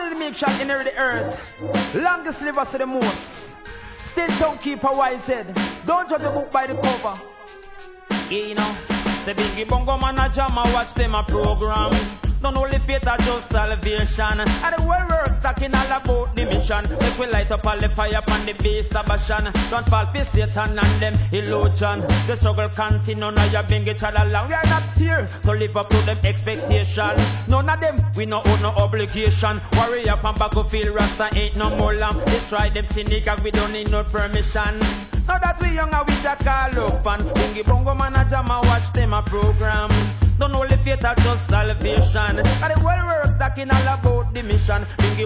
the milk shall inherit the earth. Longest live us to the most. Still don't keep a wise head. Don't judge a book by the cover. Yeah, you know. Say Bingy Bongo man a jam a watch them a program. Don't only faith a just salvation. And the world works talking all about the mission. Make we light up all the fire upon the base of Bashan. Don't fall for Satan and them illusion. The struggle continue now you bring each other along. We are not here to live up to them expectation. None of them we no owe no obligation. Worry up and battlefield Rasta ain't no more lamb. Destroy them cynic and we don't need no permission. Now that we young and we just call up and Bingy Bongo man a jam and watch them a program. Don't only faith a just salvation. And the world works talking all about the mission. Bingy